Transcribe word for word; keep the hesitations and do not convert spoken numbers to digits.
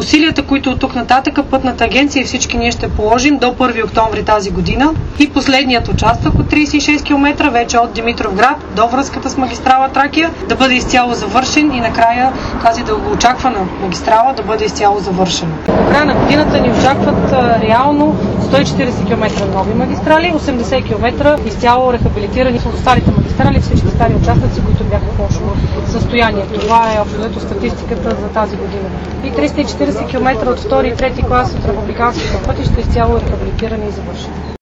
усилията, които от тук нататък Пътната агенция и всички ние ще положим до първи октомври тази година и последният участък от тридесет и шест километра вече от Димитровград до връзката с магистрала Тракия да бъде изцяло завършен и накрая тази дългоочаквана магистрала да бъде изцяло завършена. До края на годината ни очакват а, реално сто и четиридесет километра нови магистрали, осемдесет километра изцяло рехабилитирани от старите магистрали, всички стари участъци, които бяха в лошо състояние. Това е абсолютно статистиката за тази година. И триста и четиридесет километра от втори и трети клас от републиканските пътища изцяло рехабилитирани и завършени.